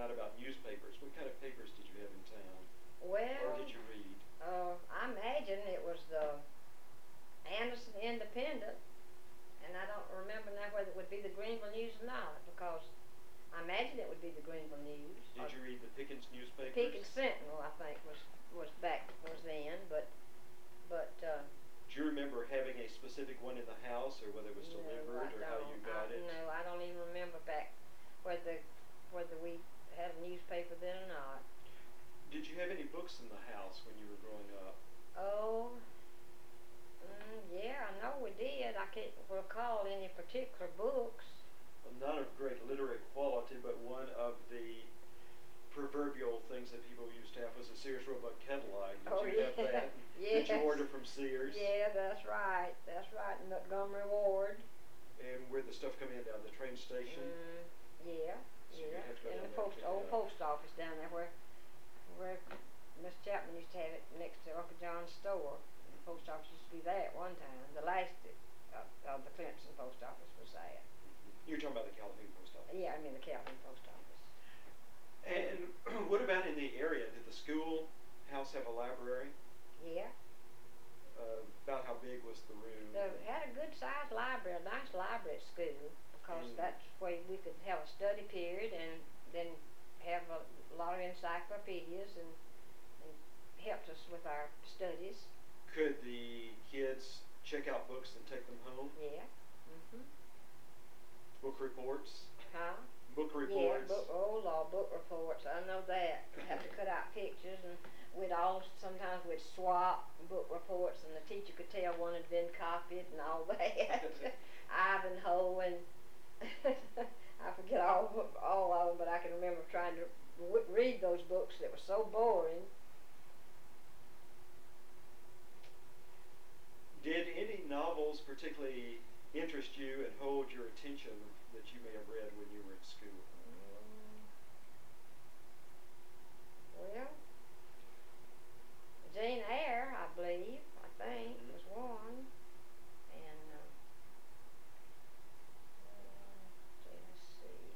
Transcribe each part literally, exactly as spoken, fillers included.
out about newspapers. What kind of papers did you have in town? Well, or did you read? Uh, I imagine it was the Anderson Independent, and I don't remember now whether it would be the Greenville News or not, because I imagine it would be the Greenville News. Did you read the Pickens newspapers? Pickens Sentinel, I think, was was back was then, but but. Uh, Do you remember having a specific one in the house, or whether it was delivered, no, or how you got I, it? No, I don't even remember back whether whether we had a newspaper then or not. Did you have any books in the house when you were growing up? Oh, mm, yeah, I know we did. I can't recall any particular books. Well, not of great literary quality, but one of the proverbial things that people used to have was a Sears Roebuck catalog. Did oh, you yeah. have that? Yes. Did you order from Sears? Yeah, that's right. That's right. Montgomery Ward. And where the stuff come in down the train station? Mm, yeah, so yeah. In the post, old post office down there where where Miss Chapman used to have it next to Uncle John's store. The post office used to be there at one time. The last of, of the Clemson post office was there. You're talking about the Calhoun post office? Yeah, I mean the Calhoun post office. And what about in the area? Did the school house have a library? Yeah. Uh, about how big was the room? They had a good sized library, a nice library at school, because and that's where we could have a study period and then have a lot of encyclopedias and, and helped us with our studies. Could the kids check out books and take them home? Yeah. Mm-hmm. Book reports? Huh? Book reports? Yeah, book, oh Lord, book reports. I know that. We have to cut out pictures, and we'd all, sometimes we'd swap book reports, and the teacher could tell one had been copied and all that. Ivanhoe and I forget all, all of them, but I can remember trying to w read those books that were so boring. Did any novels particularly interest you and hold your attention that you may have read when you were at school? Um, well, Jane Eyre, I believe, I think, mm-hmm. was one. And, uh, uh, let's see.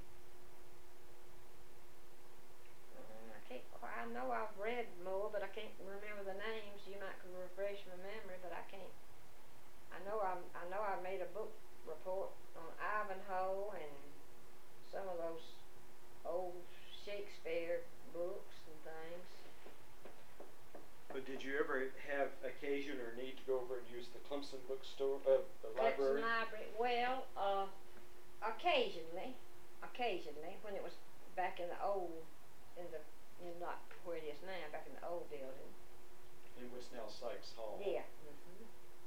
Uh, I can't quite, I know I've read more, but I can't remember the names. You might can refresh my memory, but I can't. I know I I know I made a book report on Ivanhoe and some of those old Shakespeare books and things. But did you ever have occasion or need to go over and use the Clemson bookstore, uh, the library? Clemson Library. Well, uh, occasionally, occasionally when it was back in the old, in the in not where it is now, back in the old building. In what's now Sykes Hall. Yeah. Mm-hmm.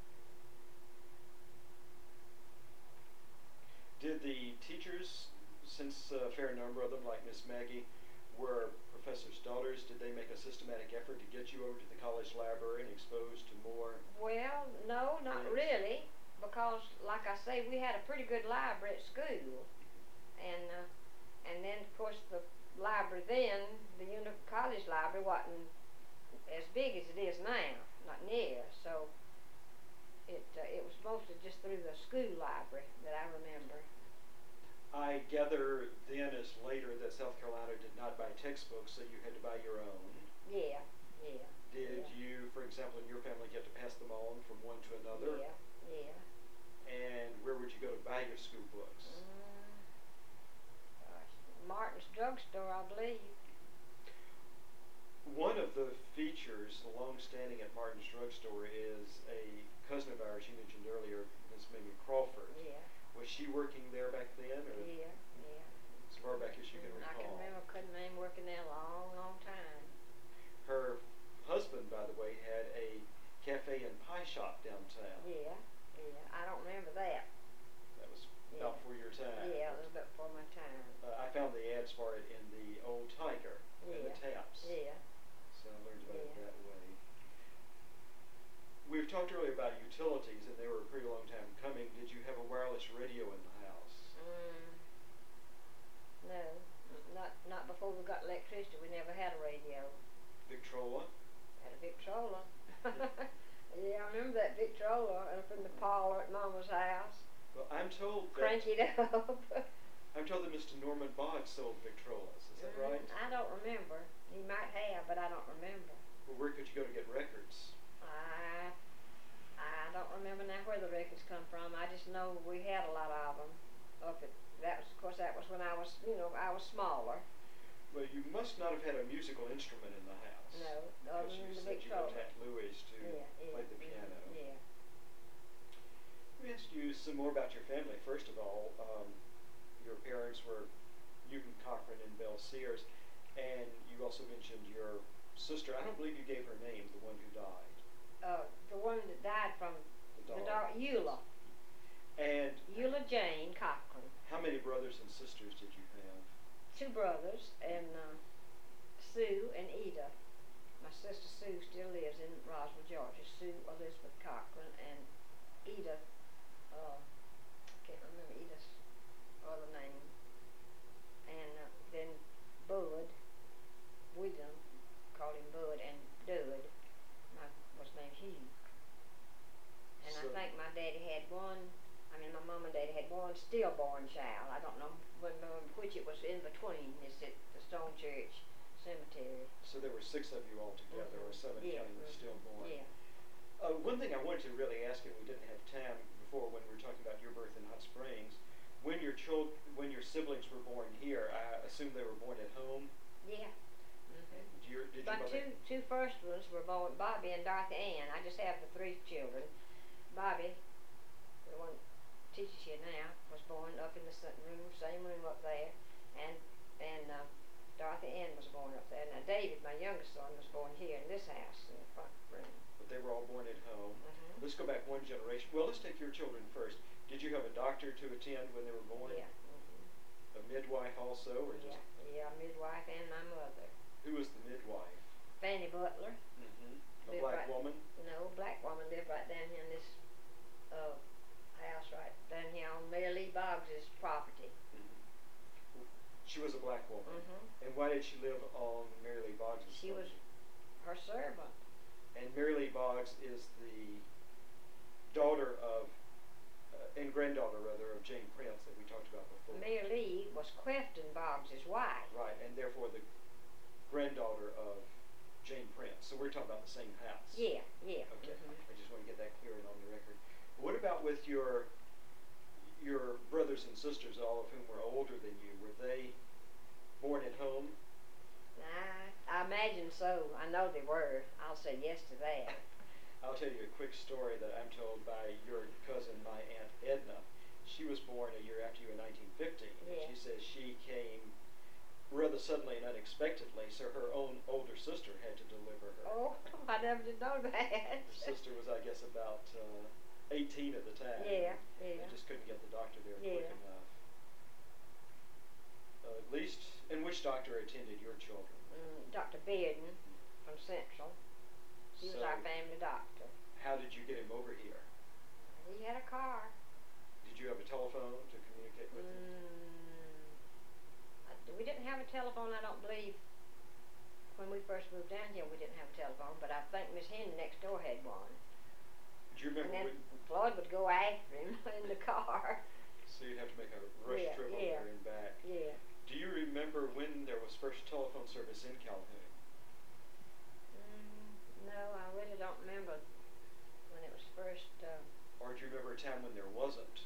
Did the teachers, since a fair number of them, like Miss Maggie, were professors' daughters, did they make a systematic effort to get you over to the college library and exposed to more? Well, no, not things? really, because, like I say, we had a pretty good library at school, and uh, and then, of course, the library then, the uni college library, wasn't as big as it is now, not near, so it uh, it was mostly just through the school library that I remember. I gather then as later that South Carolina did not buy textbooks, so you had to buy your own. Yeah, yeah. Did yeah. you, for example, in your family get to pass them on from one to another? Yeah, yeah. And where would you go to buy your school books? Mm, gosh, Martin's Drugstore, I believe. One of the features, long-standing at Martin's Drugstore, is a cousin of ours you mentioned earlier, Miss Mamie Crawford. Yeah. Was she working there back then? Or yeah, yeah. As far back as you can recall. I can remember couldn't remember working there a long, long time. Her husband, by the way, had a cafe and pie shop downtown. Yeah, yeah. I don't remember that. That was yeah. about for your time. Yeah, it was about for my time. Uh, I found the ads for it in the Old Tiger yeah. and the Taps. Yeah. So I learned about yeah. it that way. We've talked earlier about utilities, and they were a pretty long time coming. Did you have a wireless radio in the house? Mm, no, not not before we got electricity. We never had a radio. Victrola? Had a Victrola. Yeah, I remember that Victrola up in the parlor at Mama's house. Well, I'm told that crank it up. I'm told that Mister Norman Boggs sold Victrolas. Is that Mm, right? I don't remember. He might have, but I don't remember. Well, where could you go to get records? I I don't remember now where the records come from. I just know we had a lot of them. Up at that was, of course, that was when I was, you know, I was smaller. Well, you must not have had a musical instrument in the house. No, other Because you than the said you Victrola. looked at Louis to Yeah, yeah, play the mhm, piano. yeah. Let me ask you some more about your family. First of all, um, your parents were Newton Cochran and Belle Sears, and you also mentioned your sister. I don't believe you gave her name, the one who died. Uh, the one that died from The the dog. dog, Eula. And Eula Jane Cochran. how many brothers and sisters did you have? Two brothers, and uh, Sue and Ida. My sister Sue still lives in Roswell, Georgia. Sue Elizabeth Cochran and Ida, uh, can't remember Ida's other name. And uh, then Bud, William, called him Bud, and Dud, my, was named Hugh. And So- I think my daddy had one, I mean my mom and daddy had one stillborn child. I don't know when, um, which it was in between. It's at the Stone Church Cemetery. So there were six of you all together, or seven Yeah, counting the mhm, stillborn. yeah. Uh, one thing I wanted to really ask, and we didn't have time before when we were talking about your birth in Hot Springs, when your child, when your siblings were born here, I assume they were born at home. Yeah. Mm-hmm. Did your, did My your two mother? two first ones were born, Bobby and Dorothy Ann. I just have the three children. Bobby, the one that teaches here now, was born up in the s- room, same room up there, and and uh, Dorothy Ann was born up there. Now David, my youngest son, was born here in this house in the front room. But they were all born at home. Mhm. Let's go back one generation. Well, let's take your children first. Did you have a doctor to attend when they were born? Yeah. Mm-hmm. A midwife also, or Yeah, just yeah, midwife and my mother. who was the midwife? Fanny Butler. Mm-hmm. A Lived black right- woman. No, black woman lived right down here in this uh, house right down here on Mary Lee Boggs's property. Mm-hmm. She was a black woman. Mm-hmm. And why did she live on Mary Lee Boggs' She was property? her servant. And Mary Lee Boggs is the daughter of, uh, and granddaughter rather, of Jane Prince that we talked about before. Mary Lee was Clifton Boggs's wife. Right, and therefore the granddaughter of Jane Prince. So we're talking about the same house. Yeah, yeah. Okay, Mhm. I just want to get that clear and on the record. What about with your your brothers and sisters, all of whom were older than you? Were they born at home? I, I imagine so. I know they were. I'll say yes to that. I'll tell you a quick story that I'm told by your cousin, my Aunt Edna. She was born a year after you in nineteen fifteen, and Yeah. she says she came rather suddenly and unexpectedly, so her own older sister had to deliver her. Oh, I never did know that. Her sister was, I guess, about uh, eighteen at the time. Yeah, They yeah. just couldn't get the doctor there quick Yeah. enough. Uh, at least, and which doctor attended your children? Mm, Doctor Bearden from Central. He was So, our family doctor. how did you get him over here? He had a car. Did you have a telephone to communicate with him? Mm, I- we didn't have a telephone, I don't believe. When we first moved down here, we didn't have a telephone, but I think Miss Henry next door had one. Do you And remember then when, Floyd would go after him in the car. so you'd have to make a rush Yeah, trip over yeah. there and back. Yeah. Do you remember when there was first telephone service in Calhoun? Mm, no, I really don't remember when it was first. Uh, Or do you remember a time when there wasn't?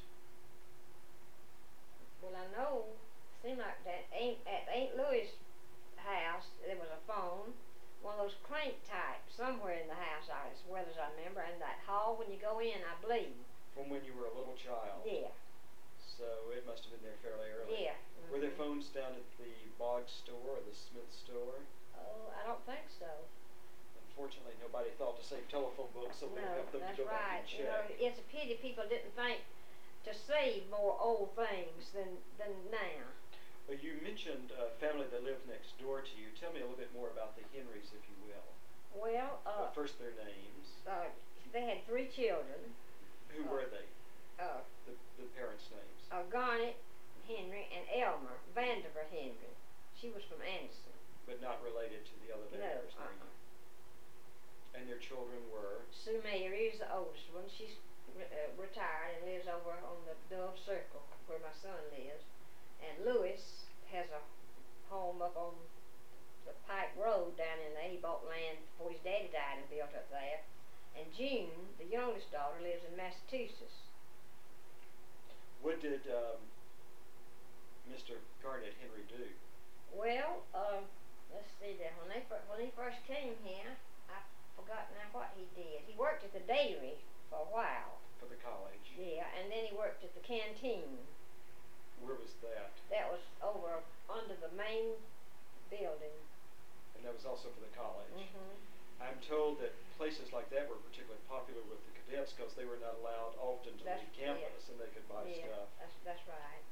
well, I know. Seemed like that Aunt, at Aunt Louis' house there was a phone, one of those crank type somewhere in the house. I as well as I remember, and that hall when you go in, I believe. From when you were a little child? Yeah. So it must have been there fairly early. Yeah. Were there mhm. phones down at the Boggs store or the Smith store? Oh, I don't think so. Unfortunately, nobody thought to save telephone books, so we No, have them to that's go back right. and You know, check. it's a pity people didn't think to save more old things than than now. Well, you mentioned a family that lived next door to you. Tell me a little bit more about the Henrys, if you will. Well, uh, Uh, first, their names. uh, they had three children. Who uh, were they? Uh, The, the parents' names. uh, Garnet Henry and Elmer Vandiver Henry. She was from Anderson. But not related to the other No, Vandivers, are uh-uh. you? And their children were? Sue Mary is the oldest one. She's re- uh, retired and lives over on the Dove Circle where my son lives. And Louis has a home up on the Pike Road down in there. He bought land before his daddy died and built up there. And June, the youngest daughter, lives in Massachusetts. What did um, Mister Garnett Henry do? Well, uh, let's see there. When they fir- when he first came here, I forgot now what he did. He worked at the dairy for a while. For the college? Yeah, and then he worked at the canteen. Where was that? That was over under the main building. And that was also for the college? Mm-hmm. I'm told that places like that were particularly popular with the cadets because they were not allowed often to That's- leave campus, yeah. and they could buy Yeah, stuff. that's that's right.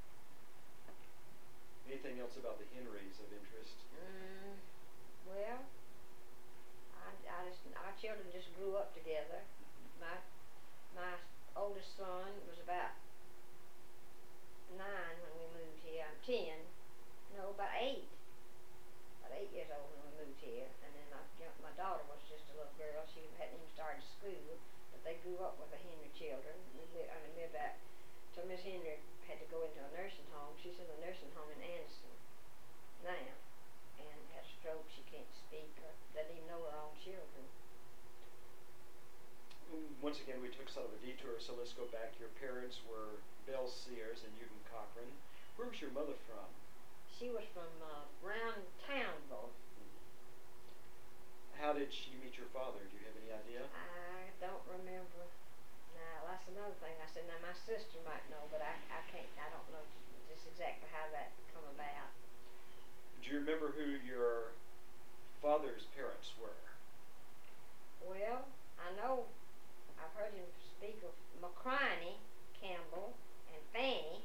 Anything else about the Henrys of interest? Mm, well, I, I just our children just grew up together. My my oldest son was about nine when we moved here. I'm ten. No, about eight. About eight years old when we moved here. And then my young- my daughter was just a little girl. She hadn't even started school, but they grew up with the Henry children. We lived, I mean, lived back. So Miss Henry had to go into a nursing home. She's in a nursing home in Anderson now, and had a stroke. She can't speak or doesn't even know her own children. Once again, we took sort of a detour, so let's go back. Your parents were Belle Sears and Eugen Cochran. Where was your mother from? She was from uh, Brown Townville. How did she meet your father? Do you have any idea? I don't remember. Now that's another thing. I said, now my sister might know, but I, I can't. I don't know just exactly how that come about. Do you remember who your father's parents were? Well, I know I've heard him speak of McCriney Campbell and Fanny.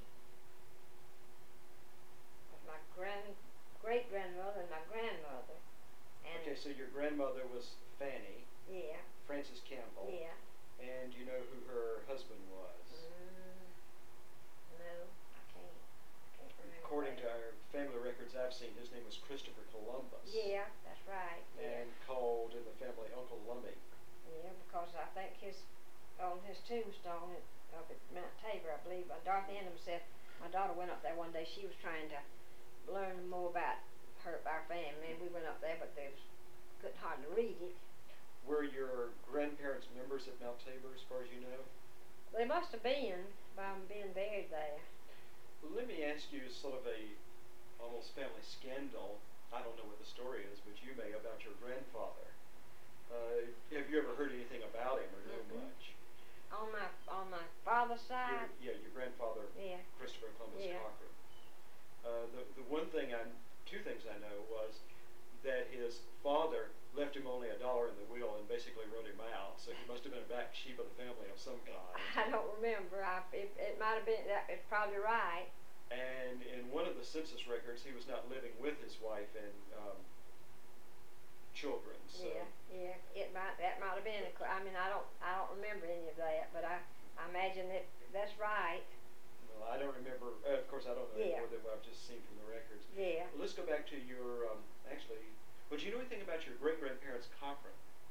Of my grand great grandmother and my grandmother. And Okay, so your grandmother was Fanny, yeah, Frances Campbell. yeah. And you know who her husband was? Mm, no, I can't. I can't remember. According that. to our family records I've seen, his name was Christopher Columbus. Yeah, that's right. Yeah. And called in the family Uncle Lummy. Yeah, because I think his on his tombstone at, up at Mount Tabor, I believe, uh, Dorothy Ingham said my daughter went up there one day. She was trying to learn more about her our family, and we went up there, but they was, couldn't hardly read it. Were your grandparents members at Mount Tabor, as far as you know? They must have been by 'em being buried there. Well, let me ask you sort of a almost family scandal. I don't know what the story is, but you may, about your grandfather. Uh, have you ever heard anything about him or know Mm-mm. much? On my on my father's Your, side. yeah, your grandfather, Yeah. Christopher Columbus Yeah. Cochran. Uh, the the one thing I, two things I know was that his father left him only a dollar in the will and basically wrote him out. So he must have been a back sheep of the family of some kind. I don't remember. I, it it might have been that. It's probably right. And in one of the census records, he was not living with his wife and um, children. So. Yeah, yeah. It might that might have been. A, I mean, I don't I don't remember any of that, but I I imagine that that's right. Well, I don't remember. Uh, of course, I don't know any Yeah. more than what I've just seen from the records. Yeah. Well, let's go back to your. Um, actually, well, do you know anything about your great grandparents Cochran?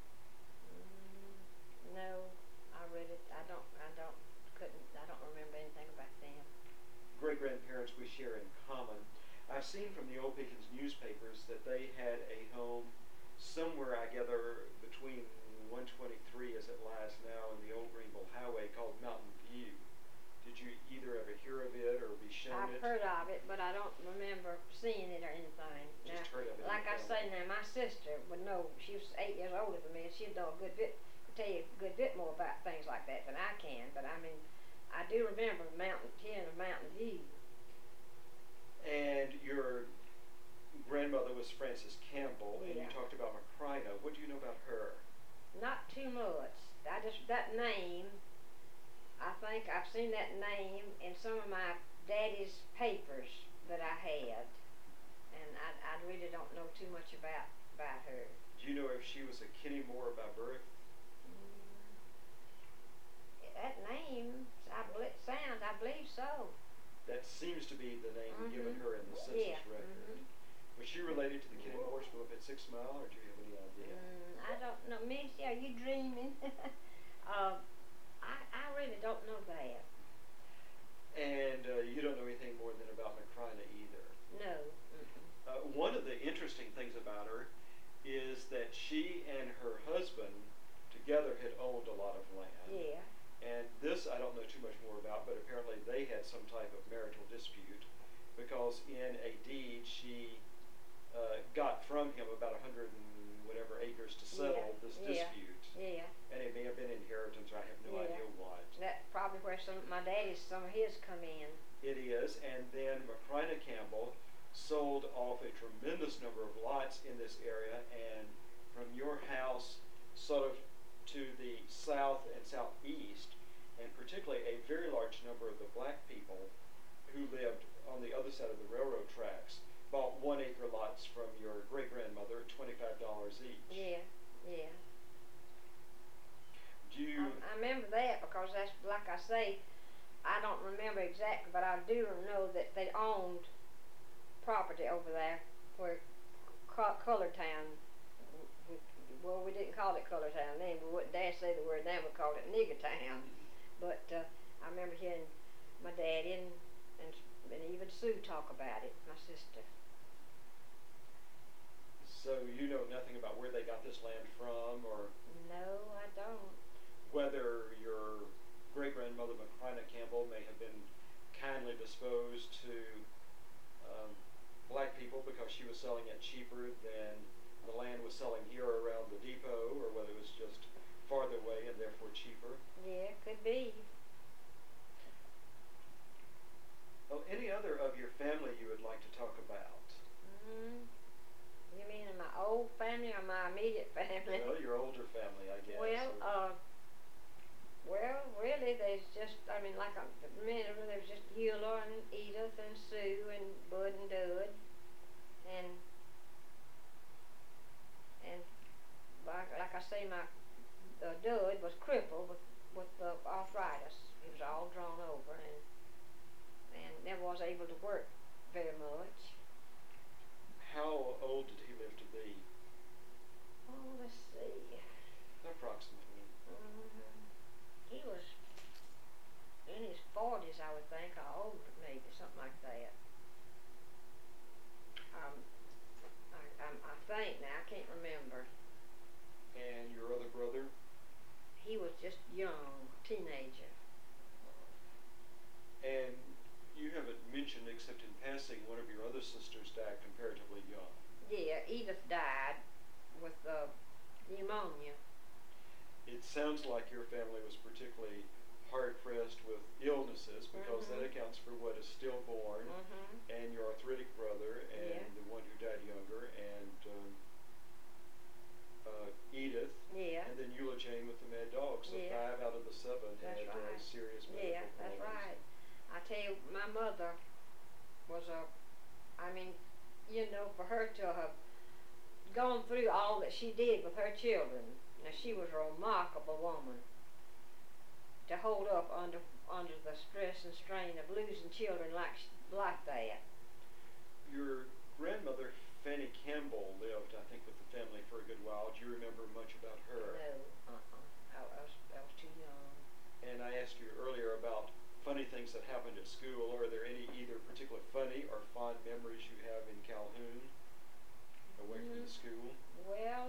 Mm, no, I read it. I don't. I don't. Couldn't. I don't remember anything about them. Great grandparents we share in common. I've seen from the old Pickens newspapers that they had a home somewhere, I gather, between one twenty-three as it lies now and the old Greenville Highway called Mountain View. Did you either ever hear of it or be shown I've it? heard of it, but I don't remember seeing it or anything. Just Now, heard of it in like the I family. say now, my sister would know. She was eight years older than me, and she'd know a good bit, tell you a good bit more about things like that than I can. But I mean, I do remember Mountain, hearing of Mountain View. And your grandmother was Frances Campbell, and you Yeah. talked about Macrina. What do you know about her? Not too much. I just that name. I think I've seen that name in some of my daddy's papers that I had, and I, I really don't know too much about about her. Do you know if she was a Kenny-Moore by birth? Mm, that name, I bel sounds, I believe so. That seems to be the name Mhm. given her in the census Yeah. record. Mhm. Was she related to the Kenny-Moores who live at Six Mile, or do you have any idea? Mm, I don't know, Missy. Are you dreaming? uh, I I really don't know that. And uh, you don't know anything more than about Macrina. some type of marital dispute, because in a deed she uh, got from him about a hundred and whatever acres to settle Yeah, this yeah, dispute. Yeah. And it may have been inheritance, or I have no Yeah. idea what. That's probably where some my daddy's some of his come in. It is, and then Macrina Campbell sold off a tremendous number of lots in this area, and from your house sort of to the south and southeast, and particularly a very large number of the black people who lived on the other side of the railroad tracks bought one acre lots from your great grandmother at twenty-five dollars each. Yeah, yeah. Do you? I, I remember that because that's like I say, I don't remember exactly, but I do know that they owned property over there where Co- Color Town. Well, we didn't call it Color Town then. We wouldn't dare say the word then. We called it Nigger Town. But uh, I remember hearing my daddy and, and and even Sue talk about it, my sister. So you know nothing about where they got this land from, or No, I don't. whether your great-grandmother Macrina Campbell may have been kindly disposed to um, black people because she was selling it cheaper than the land was selling here around the depot, or whether it was just farther away and therefore cheaper. Yeah, could be. Well, any other of your family you would like to talk about? Mm, you mean in my old family or my immediate family? Well, your older family, I guess. Well, or- uh, well, really, there's just, I mean, like a minute, there's just Eula and Edith and Sue and Bud and Dud, and and like, like I say, my uh, Dud was crippled with with the arthritis. He was all drawn over and and never was able to work very much. How old did he live to be, Oh, let's see. approximately? Mm, he was in his forties, I would think, or older, maybe something like that. Um, I, I, I think now. I can't remember. And your other brother? He was just young, teenager. And you haven't mentioned, except in passing, one of your other sisters died comparatively young. Yeah, Edith died with uh, pneumonia. It sounds like your family was particularly hard-pressed with illnesses, because Mhm. that accounts for what is stillborn, Mm-hmm. and your arthritic brother, and Yeah. the one who died younger, and um, uh, Edith, Yeah. and then Eula Jane with the mad dog. So Yeah. five out of the seven That's had uh, right. serious medical Yeah, that's problems. right. I tell you, my mother was a, I mean, you know, for her to have gone through all that she did with her children, now she was a remarkable woman to hold up under under the stress and strain of losing children like sh- like that. Your grandmother, Fanny Campbell, lived, I think, with the family for a good while. Do you remember much about her? No, uh-uh, I, I was I was too young. And I asked you earlier about funny things that happened at school. Are there any either particular funny or fond memories you have in Calhoun, away from the Mm. school? Well,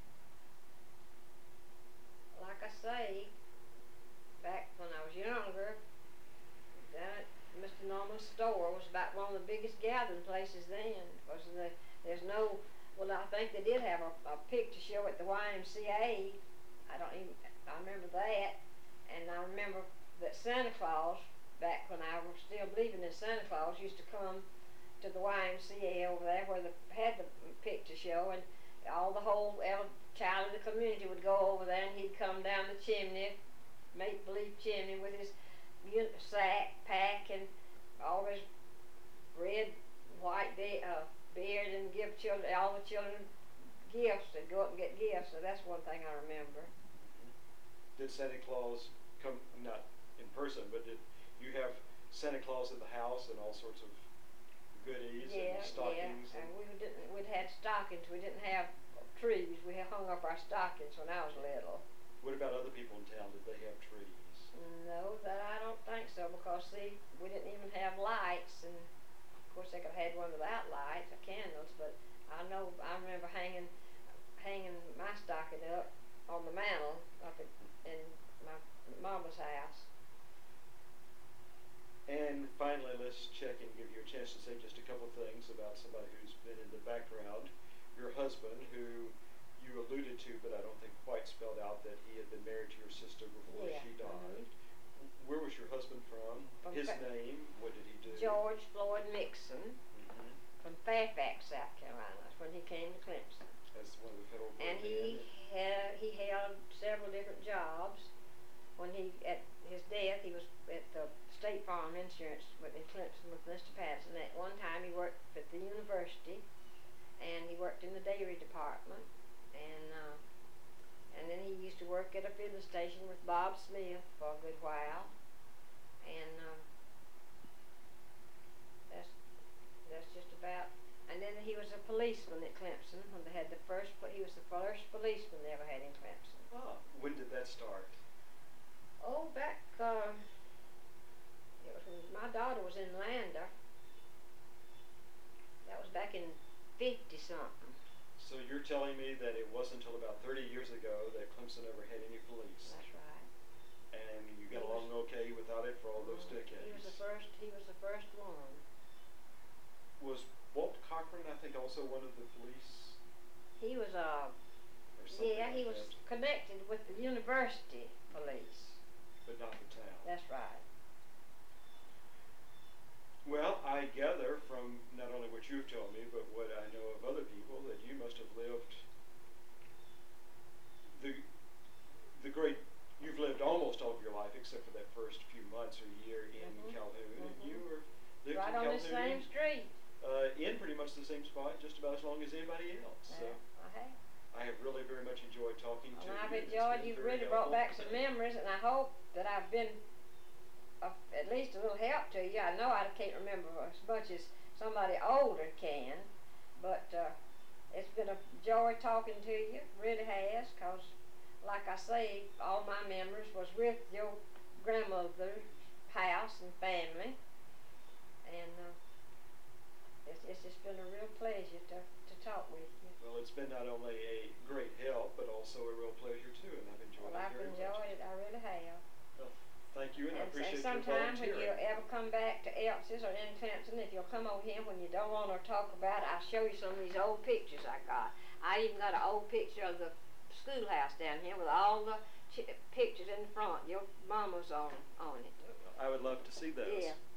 like I say, back when I was younger, down at Mister Norman's store was about one of the biggest gathering places then. Was the there's no well, I think they did have a, a picture show at the Y M C A. I don't even I remember that, and I remember that Santa Claus, back when I was still believing in Santa Claus, used to come to the Y M C A over there where they had the picture show, and all the whole el- child of the community would go over there, and he'd come down the chimney, make believe chimney, with his un- sack, pack, and all his red, white be- uh, beard, and give children, all the children gifts. They'd go up and get gifts. So that's one thing I remember. Did Santa Claus come, not in person, but did you have Santa Claus at the house and all sorts of goodies Yeah, and stockings? yeah. And And we didn't. We'd had stockings. We didn't have trees. We had hung up our stockings when I was little. what about other people in town? Did they have trees? No, that I don't think so, because see, we didn't even have lights, and of course they could have had one without lights or candles. But I know I remember hanging, hanging my stocking up on the mantle up at, in my mama's house. And finally, let's check and give you a chance to say just a couple of things about somebody who's been in the background. Your husband, who you alluded to, but I don't think quite spelled out that he had been married to your sister before Yeah. she died. Mm-hmm. Where was your husband from? From His Fa- name? What did he do? George Floyd Mixon Mm-hmm. from Fairfax, South Carolina. That's when he came to Clemson. As one of the federal And he had he held several different jobs. When he at his death, he was at the State Farm Insurance with in Clemson with Mister Patterson. At one time, he worked at the university, and he worked in the dairy department, and uh, and then he used to work at a filling station with Bob Smith for a good while, and uh, that's that's just about. And then he was a policeman at Clemson when they had the first. He was the first policeman they ever had in Clemson. Ah, when did that start? Oh, back, uh, it was when my daughter was in Lander. That was back in fifty-something. So you're telling me that it wasn't until about thirty years ago that Clemson ever had any police? That's right. And you got He along was- okay without it for all those Mm, decades? He was the first, he was the first one. Was Walt Cochran, I think, also one of the police? He was, uh, Or something yeah, he like was that, connected with the university police. but not the town. That's right. Well, I gather from not only what you've told me, but what I know of other people, that you must have lived the the great. You've lived almost all of your life, except for that first few months or year in Mhm. Calhoun, and Mhm. you were lived Right in on Calhoun, the same street. uh, in pretty much the same spot, just about as long as anybody else. So Yeah, I have. I have really very much enjoyed talking to And you. I've and it's enjoyed, been you've very really brought helpful. back some memories, and I hope that I've been of at least a little help to you. I know I can't remember as much as somebody older can, but uh, it's been a joy talking to you, really has, because like I say, all my memories was with your grandmother's house and family, and uh, it's, it's just been a real pleasure to, to talk with you. Well, it's been not only a great help, but also a real pleasure too, and I've enjoyed Well, it I've very enjoyed much. it, I really have. Well, thank you, and, I And, appreciate and your sometime when you volunteering. ever come back to Eltz's or in Clemson, if you'll come over here when you don't want to talk about it, I'll show you some of these old pictures I got. I even got an old picture of the schoolhouse down here with all the ch- pictures in front. Your mama's on on it. I would love to see those. Yeah.